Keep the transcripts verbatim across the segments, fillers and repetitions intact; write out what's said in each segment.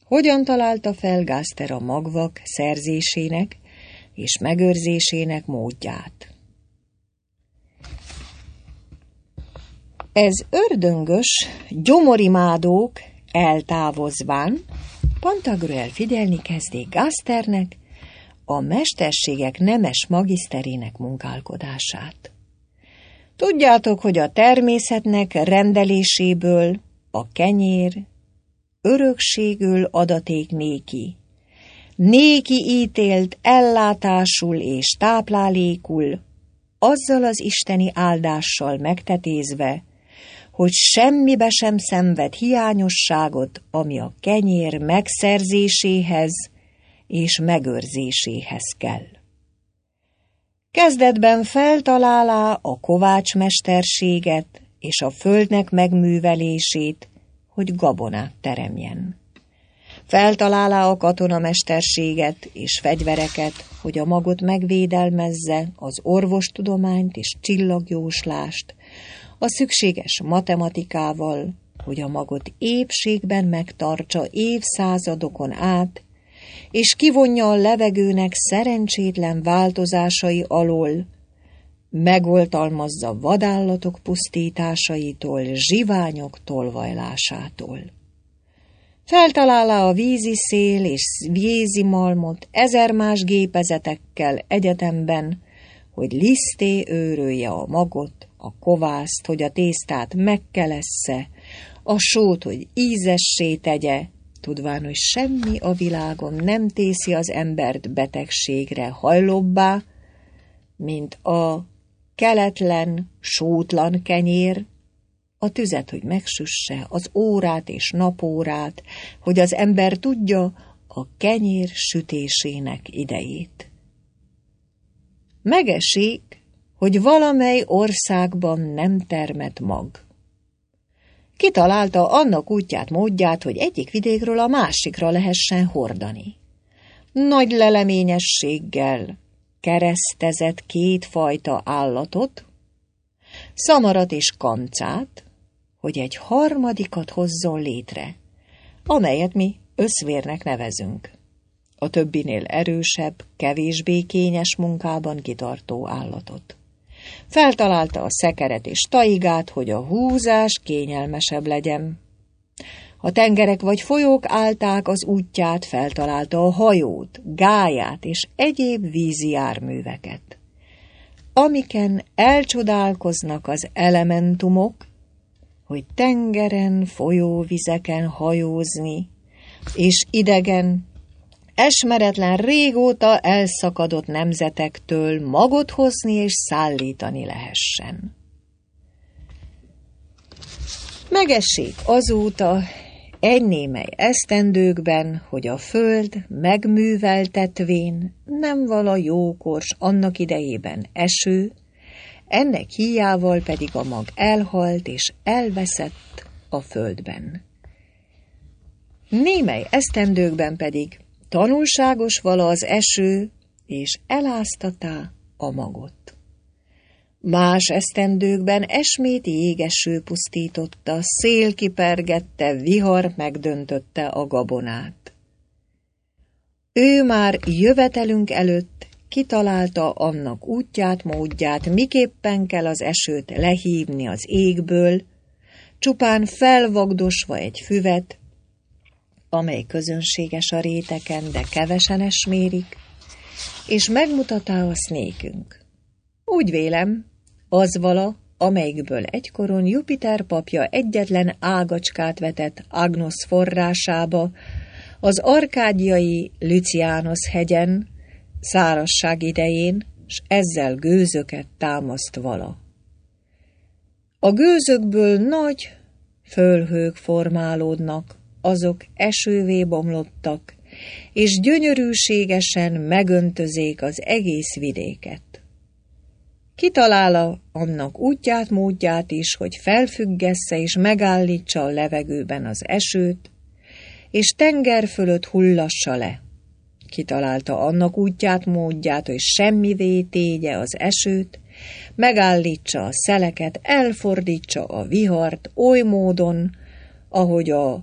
Hogyan találta fel Gaster a magvak szerzésének és megőrzésének módját? Ez ördöngös gyomorimádók eltávozván Pantagruel figyelni kezdi Gasternek, a mesterségek nemes magiszterének munkálkodását. Tudjátok, hogy a természetnek rendeléséből a kenyér örökségül adaték néki. Néki ítélt ellátásul és táplálékul, azzal az isteni áldással megtetézve, hogy semmibe sem szenved hiányosságot, ami a kenyér megszerzéséhez és megőrzéséhez kell. Kezdetben feltalálá a kovácsmesterséget és a földnek megművelését, hogy gabonát teremjen. Feltalálá a katonamesterséget és fegyvereket, hogy a magot megvédelmezze, az orvostudományt és csillagjóslást, a szükséges matematikával, hogy a magot épségben megtartsa évszázadokon át, és kivonja a levegőnek szerencsétlen változásai alól, megoltalmazza vadállatok pusztításaitól, zsiványok tolvajlásától. Feltalálá a vízi szél és vízi malmot ezer más gépezetekkel egyetemben, hogy liszté őrölje a magot, a kovászt, hogy a tésztát megkelessze, a sót, hogy ízessé tegye, tudván, hogy semmi a világon nem tészi az embert betegségre hajlóbbá, mint a keletlen, sótlan kenyér, a tüzet, hogy megsüsse, az órát és napórát, hogy az ember tudja a kenyér sütésének idejét. Megesik, hogy valamely országban nem termet mag. Kitalálta annak útját, módját, hogy egyik vidékről a másikra lehessen hordani. Nagy leleményességgel keresztezett kétfajta állatot, szamarat és kancát, hogy egy harmadikat hozzon létre, amelyet mi összvérnek nevezünk. A többinél erősebb, kevésbé kényes munkában kitartó állatot. Feltalálta a szekeret és taigát, hogy a húzás kényelmesebb legyen. Ha tengerek vagy folyók állták az útját, feltalálta a hajót, gályát és egyéb vízi járműveket, amiken elcsodálkoznak az elementumok, hogy tengeren, folyóvizeken hajózni, és idegen, esmeretlen, régóta elszakadott nemzetektől magot hozni és szállítani lehessen. Megessék azóta egy némely esztendőkben, hogy a föld megműveltetvén nem vala jókors annak idejében eső, ennek híjával pedig a mag elhalt és elveszett a földben. Némely esztendőkben pedig tanulságos vala az eső, és eláztatá a magot. Más esztendőkben esmét jégeső pusztította, szél kipergette, vihar megdöntötte a gabonát. Ő már jövetelünk előtt kitalálta annak útját, módját, miképpen kell az esőt lehívni az égből, csupán felvagdosva egy füvet, amely közönséges a réteken, de kevesen esmérik, és megmutatá azt nékünk. Úgy vélem, az vala, amelyikből egykoron Jupiter papja egyetlen ágacskát vetett Agnos forrásába, az arkádiai Lycianos hegyen, szárazság idején, s ezzel gőzöket támaszt vala. A gőzökből nagy fölhők formálódnak, azok esővé bomlottak, és gyönyörűségesen megöntözék az egész vidéket. Kitalálja annak útját, módját is, hogy felfüggessze és megállítsa a levegőben az esőt, és tenger fölött hullassa le. Kitalálta annak útját, módját, hogy semmivé tégye az esőt, megállítsa a szeleket, elfordítsa a vihart oly módon, ahogy a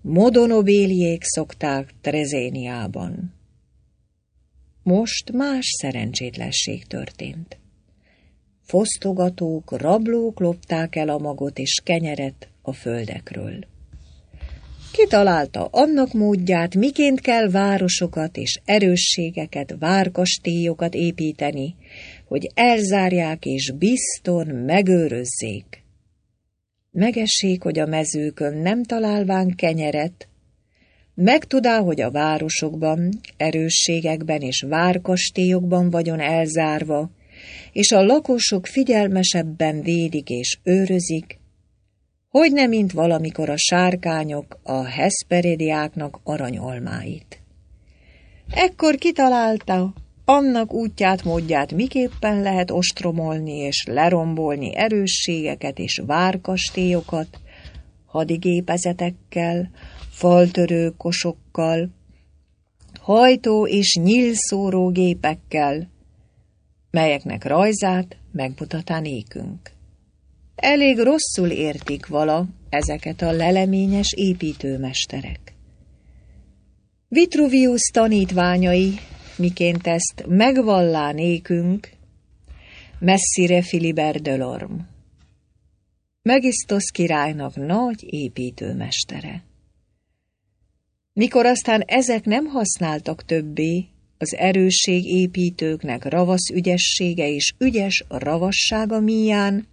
modonobéliék szokták Trezéniában. Most más szerencsétlenség történt. Fosztogatók, rablók lopták el a magot és kenyeret a földekről. Kitalálta annak módját, miként kell városokat és erősségeket, várkastélyokat építeni, hogy elzárják és bizton megőrözzék. Megessék, hogy a mezőkön nem találván kenyeret, megtudá, hogy a városokban, erősségekben és várkastélyokban vagyon elzárva, és a lakosok figyelmesebben védik és őrözik, hogy nem mint valamikor a sárkányok a heszperidiáknak aranyalmáit. Ekkor kitalálta annak útját, módját, miképpen lehet ostromolni és lerombolni erősségeket és várkastélyokat, hadigépezetekkel, faltörő kosokkal, hajtó és nyílszóró gépekkel, melyeknek rajzát megmutatá nékünk. Elég rosszul értik vala ezeket a leleményes építőmesterek. Vitruvius tanítványai, miként ezt megvallá nékünk, Messire Philibert Delorme, Megisztosz királynak nagy építőmestere. Mikor aztán ezek nem használtak többé, az erősségépítőknek ravasz ügyessége és ügyes ravassága míján,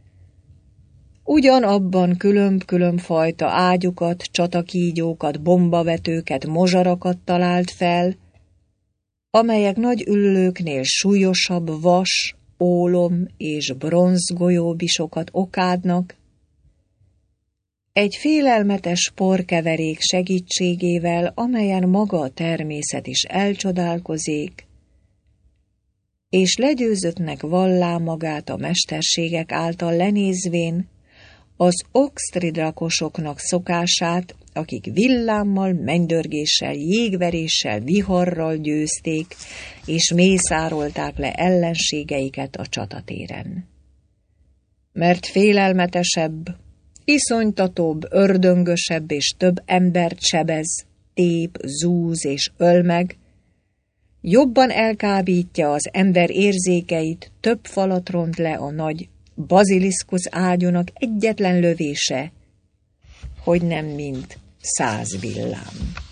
ugyanabban különb-különb fajta ágyukat, csatakígyókat, bombavetőket, mozsarakat talált fel, amelyek nagy üllőknél súlyosabb vas, ólom és bronzgolyóbisokat okádnak, egy félelmetes porkeverék segítségével, amelyen maga a természet is elcsodálkozik, és legyőzöttnek vallá magát a mesterségek által lenézvén, az oxtridrakosoknak szokását, akik villámmal, mennydörgéssel, jégveréssel, viharral győzték, és mészárolták le ellenségeiket a csatatéren. Mert félelmetesebb, iszonytatóbb, ördöngösebb és több embert sebez, tép, zúz és öl meg, jobban elkábítja az ember érzékeit, több falat ront le a nagy baziliszkusz ágyúnak egyetlen lövése, hogy nem mint száz villám.